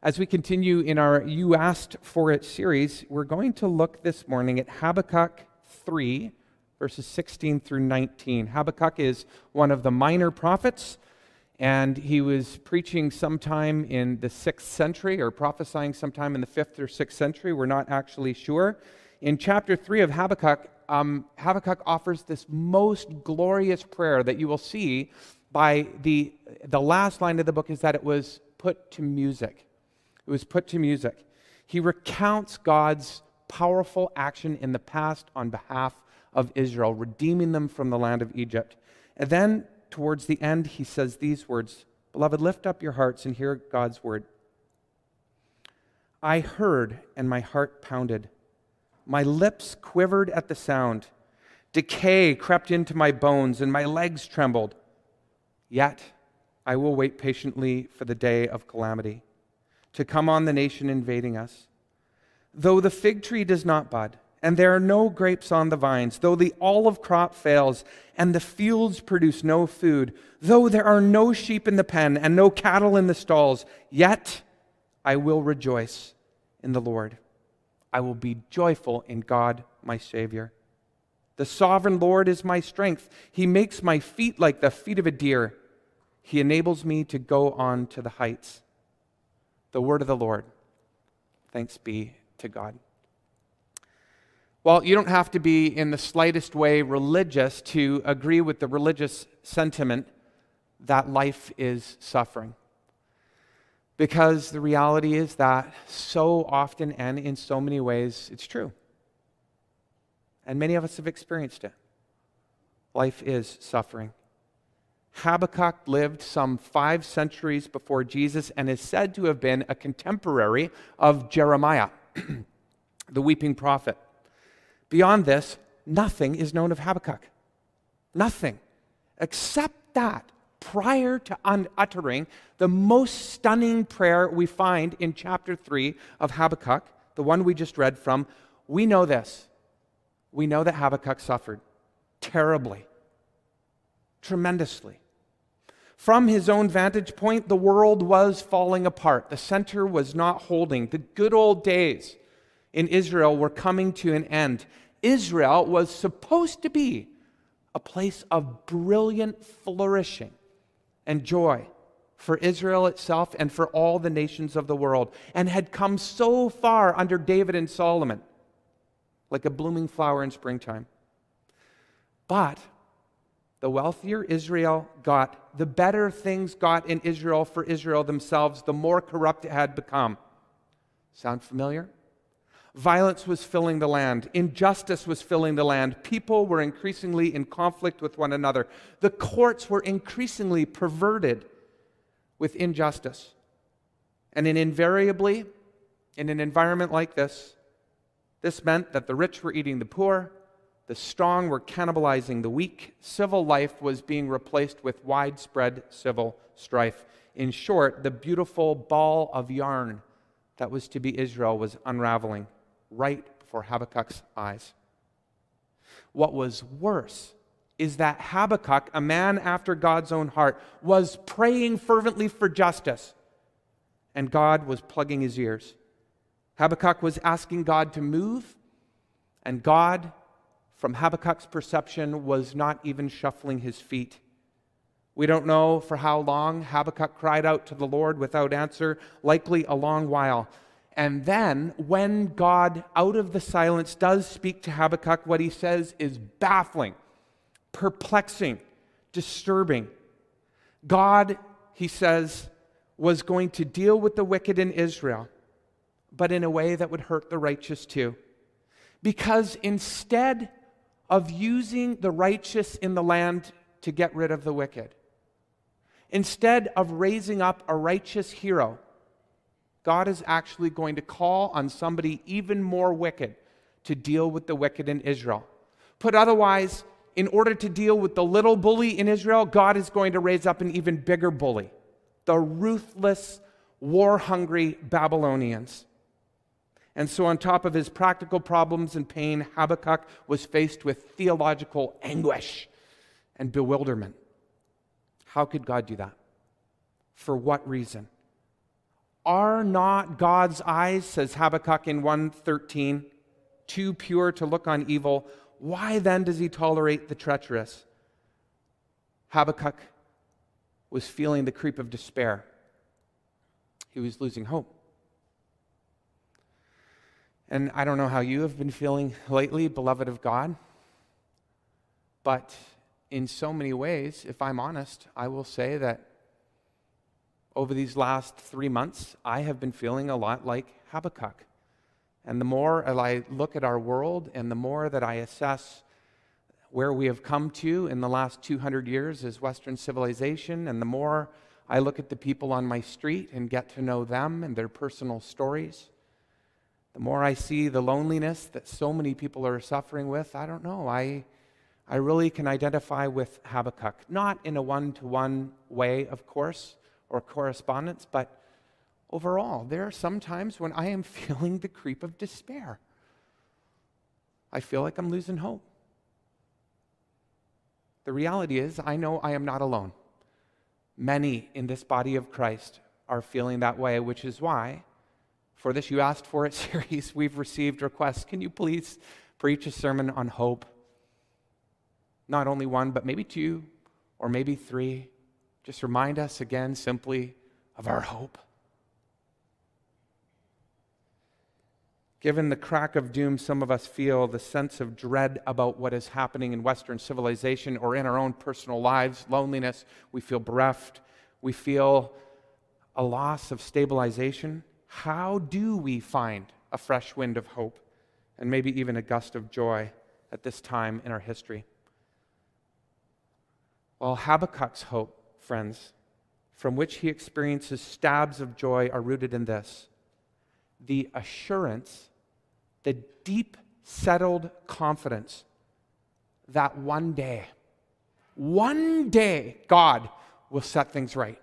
As we continue in our You Asked For It series, we're going to look this morning at Habakkuk 3, verses 16 through 19. Habakkuk is one of the minor prophets, and he was preaching sometime in the 6th century, or prophesying sometime in the 5th or 6th century. We're not actually sure. In chapter 3 of Habakkuk, Habakkuk offers this most glorious prayer that you will see by the last line of the book is that it was put to music. It was put to music. He recounts God's powerful action in the past on behalf of Israel, redeeming them from the land of Egypt. And then, towards the end, he says these words, "Beloved, lift up your hearts and hear God's word. I heard, and my heart pounded. My lips quivered at the sound. Decay crept into my bones, and my legs trembled. Yet I will wait patiently for the day of calamity to come on the nation invading us. Though the fig tree does not bud, and there are no grapes on the vines, though the olive crop fails, and the fields produce no food, though there are no sheep in the pen, and no cattle in the stalls, yet I will rejoice in the Lord. I will be joyful in God, my Savior. The sovereign Lord is my strength. He makes my feet like the feet of a deer. He enables me to go on to the heights." The word of the Lord. Thanks be to God. Well, you don't have to be in the slightest way religious to agree with the religious sentiment that life is suffering. Because the reality is that so often and in so many ways it's true. And many of us have experienced it. Life is suffering. Habakkuk lived some 5 centuries before Jesus and is said to have been a contemporary of Jeremiah, the weeping prophet. Beyond this, nothing is known of Habakkuk. Nothing. Except that, prior to uttering the most stunning prayer we find in chapter 3 of Habakkuk, the one we just read from, we know this. We know that Habakkuk suffered terribly, tremendously. From his own vantage point, the world was falling apart. The center was not holding. The good old days in Israel were coming to an end. Israel was supposed to be a place of brilliant flourishing and joy for Israel itself and for all the nations of the world, and had come so far under David and Solomon, like a blooming flower in springtime. But the wealthier Israel got, the better things got in Israel for Israel themselves, the more corrupt it had become. Sound familiar? Violence was filling the land. Injustice was filling the land. People were increasingly in conflict with one another. The courts were increasingly perverted with injustice. And invariably, in an environment like this meant that the rich were eating the poor, the strong were cannibalizing the weak. Civil life was being replaced with widespread civil strife. In short, the beautiful ball of yarn that was to be Israel was unraveling right before Habakkuk's eyes. What was worse is that Habakkuk, a man after God's own heart, was praying fervently for justice, and God was plugging his ears. Habakkuk was asking God to move, and God, from Habakkuk's perception, was not even shuffling his feet. We don't know for how long Habakkuk cried out to the Lord without answer, likely a long while. And then, when God, out of the silence, does speak to Habakkuk, what he says is baffling, perplexing, disturbing. God, he says, was going to deal with the wicked in Israel, but in a way that would hurt the righteous too. Because instead of using the righteous in the land to get rid of the wicked, instead of raising up a righteous hero, God is actually going to call on somebody even more wicked to deal with the wicked in Israel. Put otherwise, in order to deal with the little bully in Israel, God is going to raise up an even bigger bully, the ruthless, war-hungry Babylonians. And so on top of his practical problems and pain, Habakkuk was faced with theological anguish and bewilderment. How could God do that? For what reason? Are not God's eyes, says Habakkuk in 1:13, too pure to look on evil? Why then does he tolerate the treacherous? Habakkuk was feeling the creep of despair. He was losing hope. And I don't know how you have been feeling lately, beloved of God, but in so many ways, if I'm honest, I will say that over these last 3 months, I have been feeling a lot like Habakkuk. And the more I look at our world and the more that I assess where we have come to in the last 200 years as Western civilization, and the more I look at the people on my street and get to know them and their personal stories, the more I see the loneliness that so many people are suffering with, I don't know, I really can identify with Habakkuk. Not in a one-to-one way, of course, or correspondence, but overall, there are some times when I am feeling the creep of despair. I feel like I'm losing hope. The reality is, I know I am not alone. Many in this body of Christ are feeling that way, which is why, for this You Asked For It series, we've received requests. Can you please preach a sermon on hope? Not only one, but maybe two, or maybe three. Just remind us again simply of our hope. Given the crack of doom some of us feel, the sense of dread about what is happening in Western civilization or in our own personal lives, loneliness, we feel bereft, we feel a loss of stabilization. How do we find a fresh wind of hope and maybe even a gust of joy at this time in our history? Well, Habakkuk's hope, friends, from which he experiences stabs of joy, are rooted in this: the assurance, the deep settled confidence that one day, God will set things right.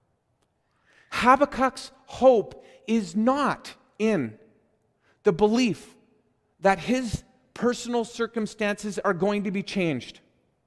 Habakkuk's hope is not in the belief that his personal circumstances are going to be changed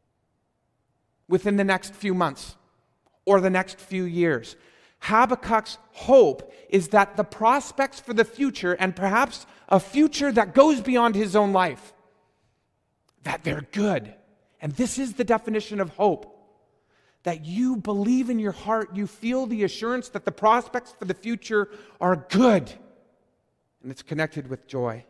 within the next few months or the next few years. Habakkuk's hope is that the prospects for the future, and perhaps a future that goes beyond his own life, that they're good. And this is the definition of hope. That you believe in your heart, you feel the assurance that the prospects for the future are good. And it's connected with joy.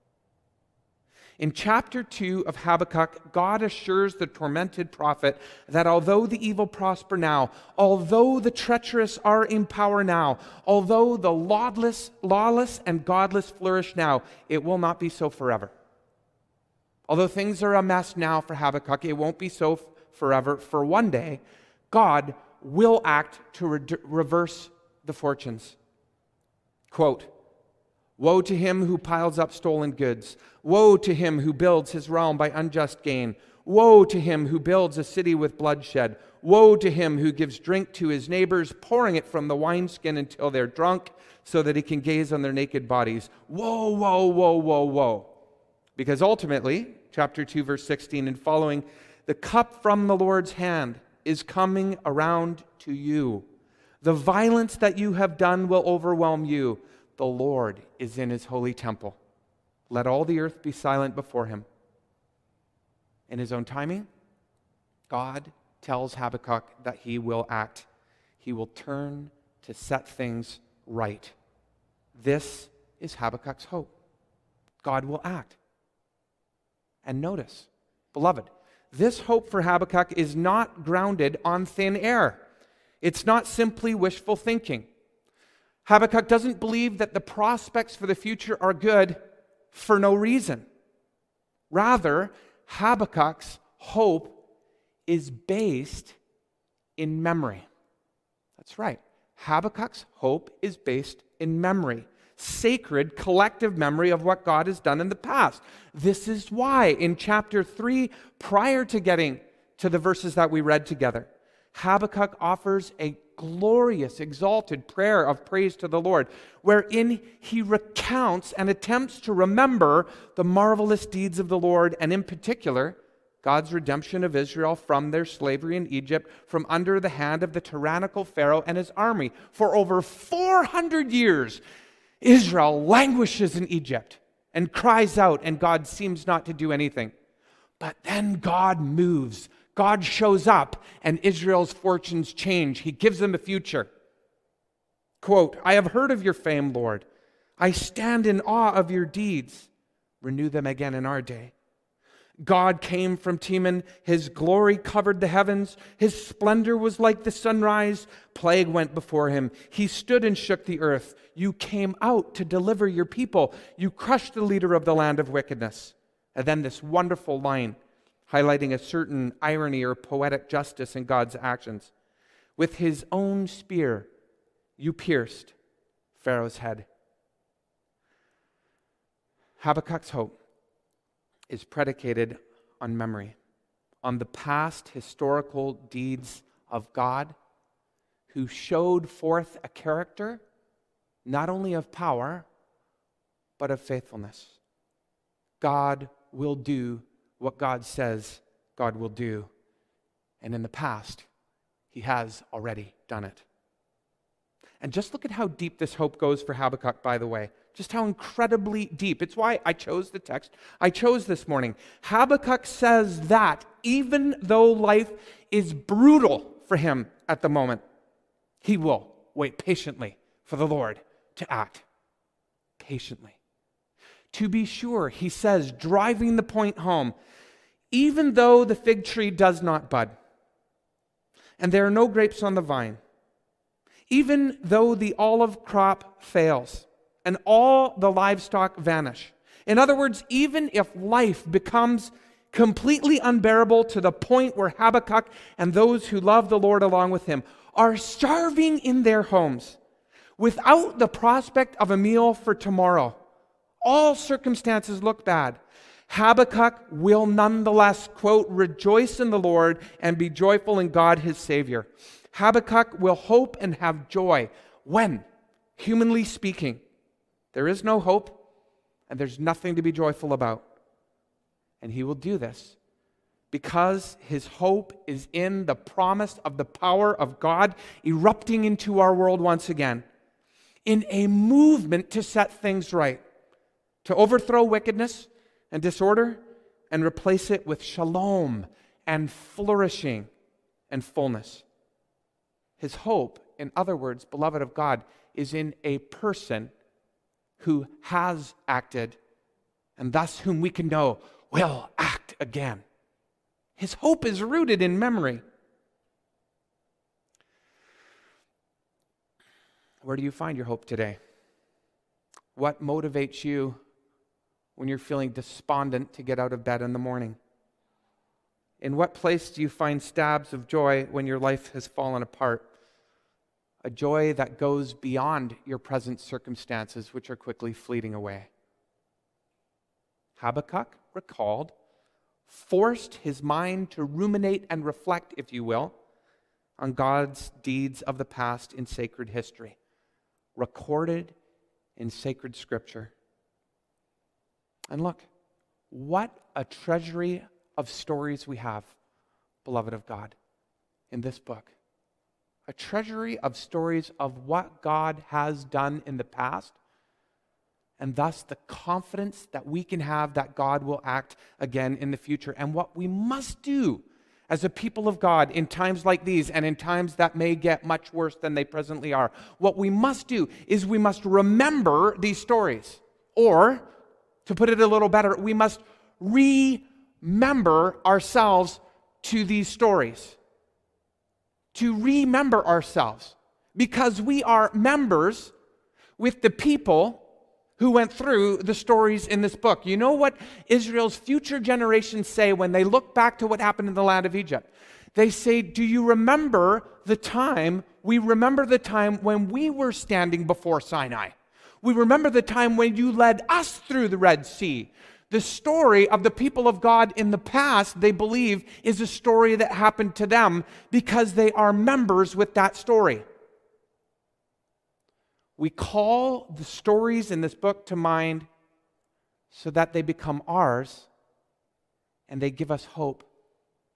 In chapter 2 of Habakkuk, God assures the tormented prophet that although the evil prosper now, although the treacherous are in power now, although the lawless and godless flourish now, it will not be so forever. Although things are a mess now for Habakkuk, it won't be so forever. For one day, God will act to reverse the fortunes. Quote, "Woe to him who piles up stolen goods. Woe to him who builds his realm by unjust gain. Woe to him who builds a city with bloodshed. Woe to him who gives drink to his neighbors, pouring it from the wineskin until they're drunk, so that he can gaze on their naked bodies. Woe, woe, woe, woe, woe." Because ultimately, chapter 2, verse 16 and following, the cup from the Lord's hand is coming around to you. The violence that you have done will overwhelm you. The Lord is in his holy temple. Let all the earth be silent before him. In his own timing, God tells Habakkuk that he will act. He will turn to set things right. This is Habakkuk's hope. God will act. And notice, beloved, this hope for Habakkuk is not grounded on thin air. It's not simply wishful thinking. Habakkuk doesn't believe that the prospects for the future are good for no reason. Rather, Habakkuk's hope is based in memory. That's right. Habakkuk's hope is based in memory. Sacred collective memory of what God has done in the past. This is why in chapter 3, prior to getting to the verses that we read together, Habakkuk offers a glorious, exalted prayer of praise to the Lord, wherein he recounts and attempts to remember the marvelous deeds of the Lord, and in particular, God's redemption of Israel from their slavery in Egypt, from under the hand of the tyrannical Pharaoh and his army. For over 400 years, Israel languishes in Egypt and cries out, and God seems not to do anything. But then God moves. God shows up, and Israel's fortunes change. He gives them a future. Quote, I have heard of your fame, Lord. I stand in awe of your deeds. Renew them again in our day. God came from Teman. His glory covered the heavens. His splendor was like the sunrise. Plague went before him. He stood and shook the earth. You came out to deliver your people. You crushed the leader of the land of wickedness. And then this wonderful line highlighting a certain irony or poetic justice in God's actions. With his own spear, you pierced Pharaoh's head. Habakkuk's hope is predicated on memory, on the past historical deeds of God who showed forth a character not only of power, but of faithfulness. God will do what God says God will do. And in the past, he has already done it. And just look at how deep this hope goes for Habakkuk, by the way. Just how incredibly deep. It's why I chose the text I chose this morning. Habakkuk says that even though life is brutal for him at the moment, he will wait patiently for the Lord to act. Patiently. To be sure, he says, driving the point home, even though the fig tree does not bud, and there are no grapes on the vine, even though the olive crop fails, and all the livestock vanish. In other words, even if life becomes completely unbearable to the point where Habakkuk and those who love the Lord along with him are starving in their homes without the prospect of a meal for tomorrow, all circumstances look bad, Habakkuk will nonetheless, quote, rejoice in the Lord and be joyful in God his Savior. Habakkuk will hope and have joy when, humanly speaking, there is no hope and there's nothing to be joyful about. And he will do this because his hope is in the promise of the power of God erupting into our world once again in a movement to set things right, to overthrow wickedness and disorder and replace it with shalom and flourishing and fullness. His hope, in other words, beloved of God, is in a person who has acted and thus whom we can know will act again. His hope is rooted in memory. Where do you find your hope today? What motivates you when you're feeling despondent to get out of bed in the morning? In what place do you find stabs of joy when your life has fallen apart? A joy that goes beyond your present circumstances, which are quickly fleeting away. Habakkuk, recalled, forced his mind to ruminate and reflect, if you will, on God's deeds of the past in sacred history, recorded in sacred scripture. And look, what a treasury of stories we have, beloved of God, in this book. A treasury of stories of what God has done in the past, and thus the confidence that we can have that God will act again in the future. And what we must do as a people of God in times like these and in times that may get much worse than they presently are, what we must do is we must remember these stories. Or, to put it a little better, we must remember ourselves to these stories. To remember ourselves, because we are members with the people who went through the stories in this book. You know what Israel's future generations say when they look back to what happened in the land of Egypt? They say, do you remember the time, we remember the time when we were standing before Sinai. We remember the time when you led us through the Red Sea. The story of the people of God in the past, they believe, is a story that happened to them because they are members with that story. We call the stories in this book to mind so that they become ours and they give us hope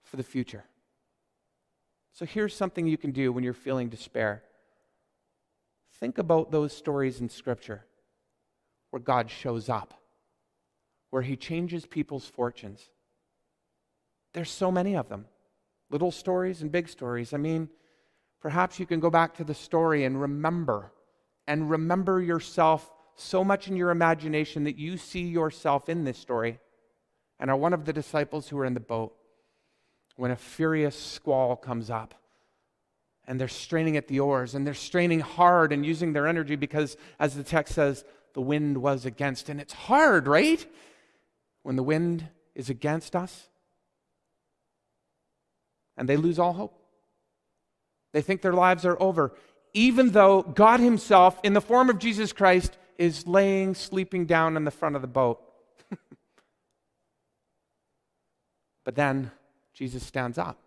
for the future. So here's something you can do when you're feeling despair. Think about those stories in Scripture where God shows up, where He changes people's fortunes. There's so many of them, little stories and big stories. I mean, perhaps you can go back to the story and remember yourself so much in your imagination that you see yourself in this story and are one of the disciples who are in the boat when a furious squall comes up and they're straining at the oars and they're straining hard and using their energy because, as the text says, the wind was against. And it's hard, right? When the wind is against us and they lose all hope. They think their lives are over, even though God Himself, in the form of Jesus Christ, is sleeping down in the front of the boat. But then Jesus stands up.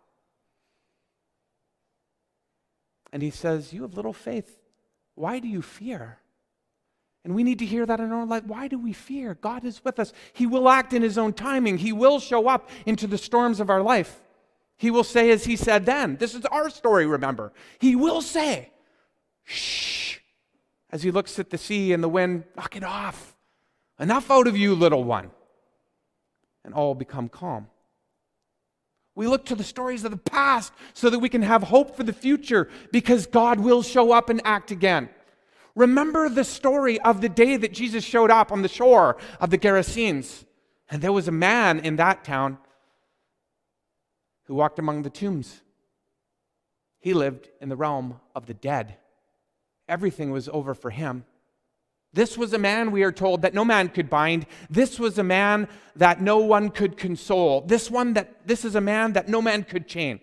And He says, "You have little faith. Why do you fear?" And we need to hear that in our life. Why do we fear? God is with us. He will act in His own timing. He will show up into the storms of our life. He will say, as He said then, this is our story, remember. He will say, "Shh," as He looks at the sea and the wind, "Knock it off. Enough out of you, little one." And all become calm. We look to the stories of the past so that we can have hope for the future, because God will show up and act again. Remember the story of the day that Jesus showed up on the shore of the Gerasenes. And there was a man in that town who walked among the tombs. He lived in the realm of the dead. Everything was over for him. This was a man, we are told, that no man could bind. This was a man that no one could console. This is a man that no man could chain.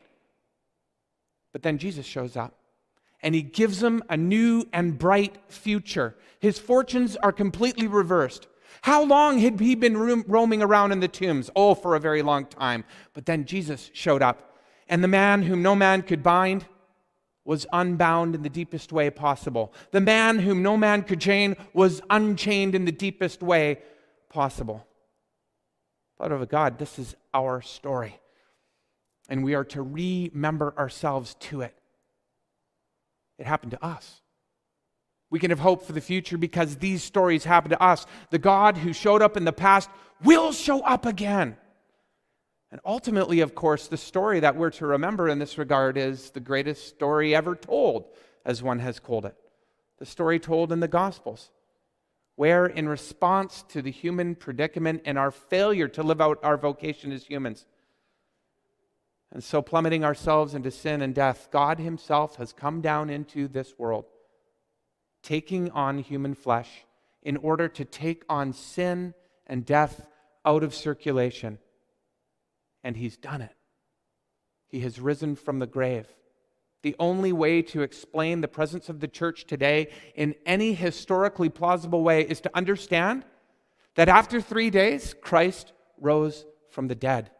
But then Jesus shows up, and He gives him a new and bright future. His fortunes are completely reversed. How long had he been roaming around in the tombs? Oh, for a very long time. But then Jesus showed up, and the man whom no man could bind was unbound in the deepest way possible. The man whom no man could chain was unchained in the deepest way possible. Beloved of God, this is our story, and we are to remember ourselves to it. It happened to us. We can have hope for the future because these stories happened to us. The God who showed up in the past will show up again. And ultimately, of course, the story that we're to remember in this regard is the greatest story ever told, as one has called it. The story told in the Gospels, where in response to the human predicament and our failure to live out our vocation as humans, and so plummeting ourselves into sin and death, God Himself has come down into this world, taking on human flesh in order to take on sin and death out of circulation. And He's done it. He has risen from the grave. The only way to explain the presence of the church today in any historically plausible way is to understand that after 3 days, Christ rose from the dead.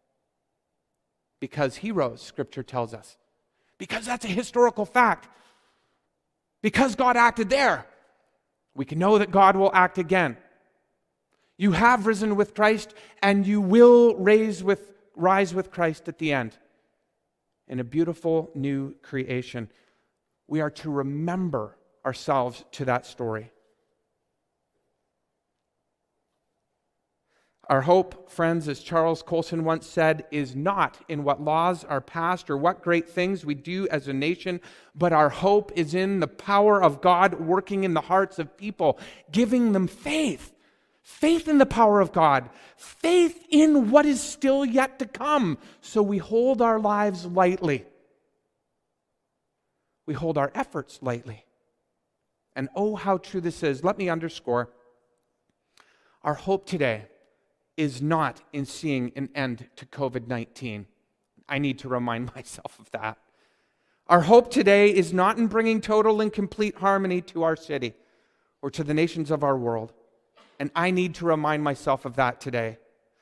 Because He rose, Scripture tells us. Because that's a historical fact. Because God acted there, we can know that God will act again. You have risen with Christ, and you will rise with Christ at the end in a beautiful new creation. We are to remember ourselves to that story. Our hope, friends, as Charles Colson once said, is not in what laws are passed or what great things we do as a nation, but our hope is in the power of God working in the hearts of people, giving them faith. Faith in the power of God. Faith in what is still yet to come. So we hold our lives lightly. We hold our efforts lightly. And oh, how true this is. Let me underscore. Our hope today is not in seeing an end to COVID-19. I need to remind myself of that. Our hope today is not in bringing total and complete harmony to our city or to the nations of our world. And I need to remind myself of that today.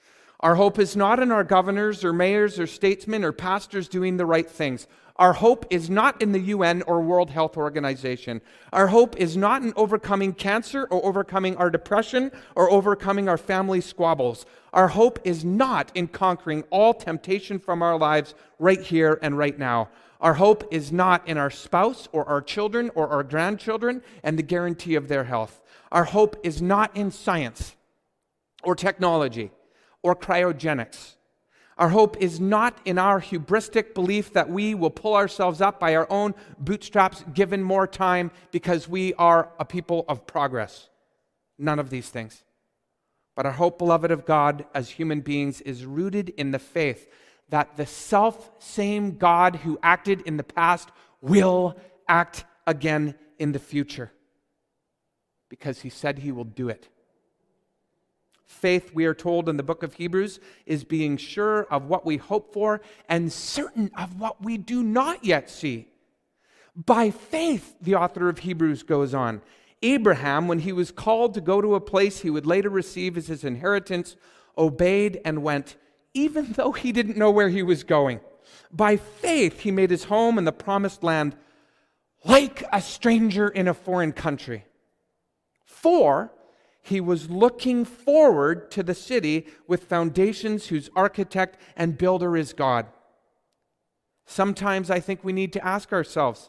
Our hope is not in our governors or mayors or statesmen or pastors doing the right things. Our hope is not in the UN or World Health Organization. Our hope is not in overcoming cancer or overcoming our depression or overcoming our family squabbles. Our hope is not in conquering all temptation from our lives right here and right now. Our hope is not in our spouse or our children or our grandchildren and the guarantee of their health. Our hope is not in science or technology or cryogenics. Our hope is not in our hubristic belief that we will pull ourselves up by our own bootstraps given more time because we are a people of progress. None of these things. But our hope, beloved of God, as human beings is rooted in the faith that the self-same God who acted in the past will act again in the future. Because he said he will do it. Faith, we are told in the book of Hebrews, is being sure of what we hope for and certain of what we do not yet see. By faith, the author of Hebrews goes on, Abraham, when he was called to go to a place he would later receive as his inheritance, obeyed and went, even though he didn't know where he was going. By faith, he made his home in the promised land like a stranger in a foreign country. For he was looking forward to the city with foundations whose architect and builder is God. Sometimes I think we need to ask ourselves,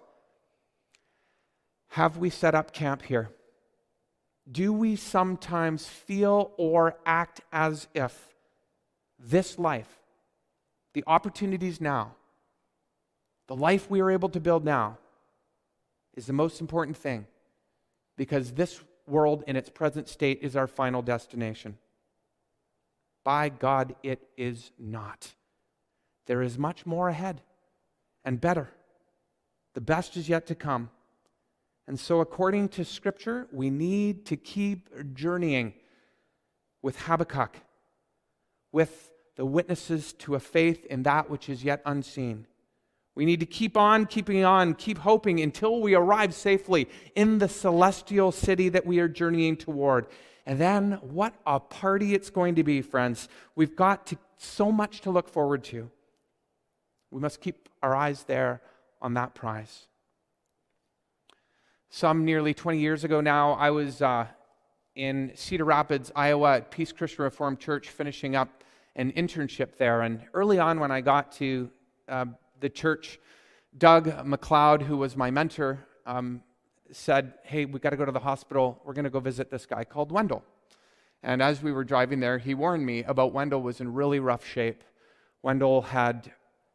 have we set up camp here? Do we sometimes feel or act as if this life, the opportunities now, the life we are able to build now, is the most important thing? Because this world in its present state is our final destination. By God, it is not. There is much more ahead and better. The best is yet to come. And so according to Scripture, we need to keep journeying with Habakkuk, with the witnesses to a faith in that which is yet unseen. We need to keep on, keep hoping until we arrive safely in the celestial city that we are journeying toward. And then what a party it's going to be, friends. We've got so much to look forward to. We must keep our eyes there on that prize. Some nearly 20 years ago now, I was in Cedar Rapids, Iowa at Peace Christian Reformed Church finishing up an internship there. And early on when I got to the church, Doug McLeod, who was my mentor, said, hey, we got to go to the hospital. We're going to go visit this guy called Wendell. And as we were driving there, he warned me about Wendell was in really rough shape. Wendell had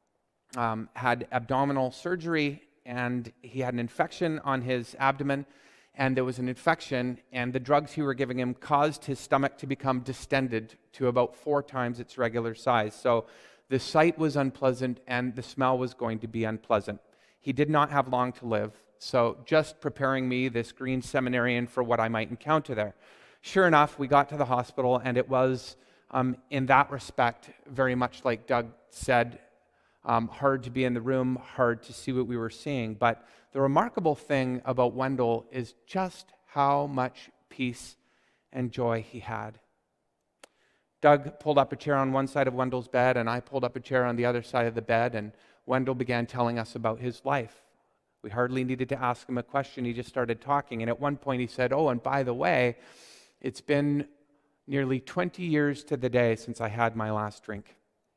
abdominal surgery, and he had an infection on his abdomen, and there was an infection, and the drugs he were giving him caused his stomach to become distended to about 4 times its regular size. So the sight was unpleasant, and the smell was going to be unpleasant. He did not have long to live, so just preparing me, this green seminarian, for what I might encounter there. Sure enough, we got to the hospital, and it was, in that respect, very much like Doug said, hard to be in the room, hard to see what we were seeing. But the remarkable thing about Wendell is just how much peace and joy he had. Doug pulled up a chair on one side of Wendell's bed, and I pulled up a chair on the other side of the bed, and Wendell began telling us about his life. We hardly needed to ask him a question. He just started talking, and at one point he said, oh, and by the way, it's been nearly 20 years to the day since I had my last drink.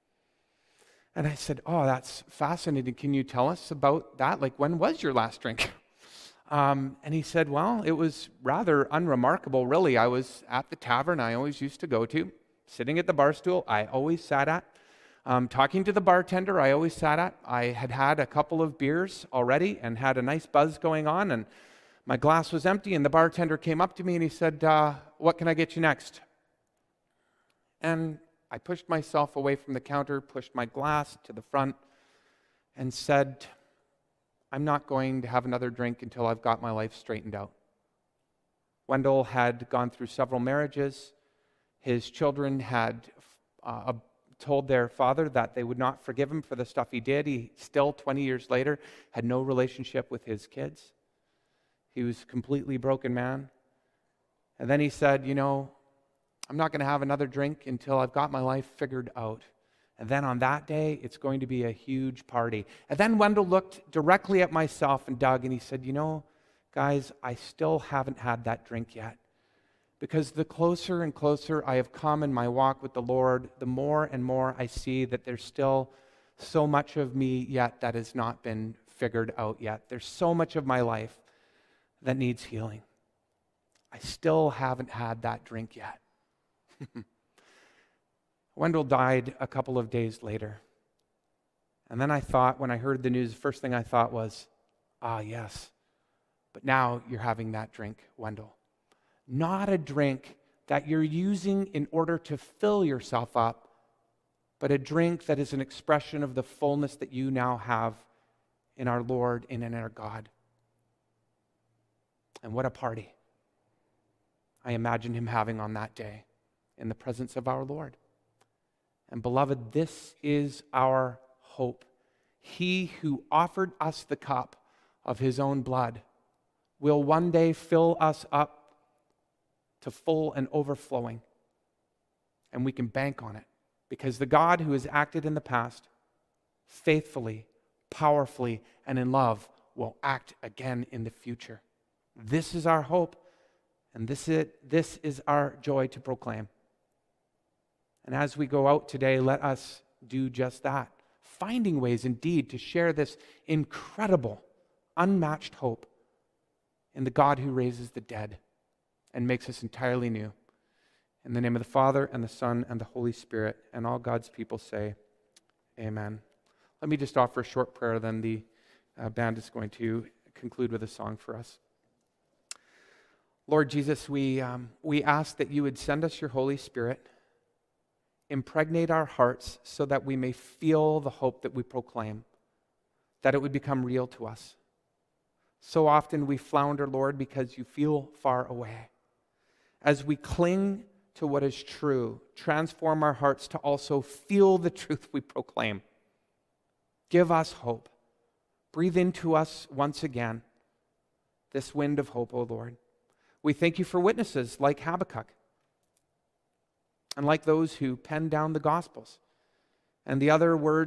And I said, oh, that's fascinating. Can you tell us about that? Like, when was your last drink? And he said, well, it was rather unremarkable, really. I was at the tavern I always used to go to, sitting at the bar stool I always sat at, talking to the bartender I always sat at. I had had a couple of beers already and had a nice buzz going on, and my glass was empty, and the bartender came up to me and he said, what can I get you next? And I pushed myself away from the counter, pushed my glass to the front, and said, I'm not going to have another drink until I've got my life straightened out. Wendell had gone through several marriages. His children had told their father that they would not forgive him for the stuff he did. He still, 20 years later, had no relationship with his kids. He was a completely broken man. And then he said, I'm not going to have another drink until I've got my life figured out. And then on that day, it's going to be a huge party. And then Wendell looked directly at myself and Doug, and he said, you know, guys, I still haven't had that drink yet. Because the closer and closer I have come in my walk with the Lord, the more and more I see that there's still so much of me yet that has not been figured out yet. There's so much of my life that needs healing. I still haven't had that drink yet. Wendell died a couple of days later. And then I thought, when I heard the news, the first thing I thought was, yes, but now you're having that drink, Wendell. Not a drink that you're using in order to fill yourself up, but a drink that is an expression of the fullness that you now have in our Lord and in our God. And what a party I imagine him having on that day in the presence of our Lord. And beloved, this is our hope. He who offered us the cup of his own blood will one day fill us up to full and overflowing. And we can bank on it because the God who has acted in the past faithfully, powerfully, and in love will act again in the future. This is our hope, and this is our joy to proclaim. And as we go out today, let us do just that, finding ways indeed to share this incredible, unmatched hope in the God who raises the dead and makes us entirely new. In the name of the Father, and the Son, and the Holy Spirit, and all God's people say, amen. Let me just offer a short prayer, then the band is going to conclude with a song for us. Lord Jesus, we ask that you would send us your Holy Spirit, impregnate our hearts so that we may feel the hope that we proclaim, that it would become real to us. So often we flounder, Lord, because you feel far away. As we cling to what is true, transform our hearts to also feel the truth we proclaim. Give us hope. Breathe into us once again this wind of hope, O Lord. We thank you for witnesses like Habakkuk and like those who penned down the Gospels and the other words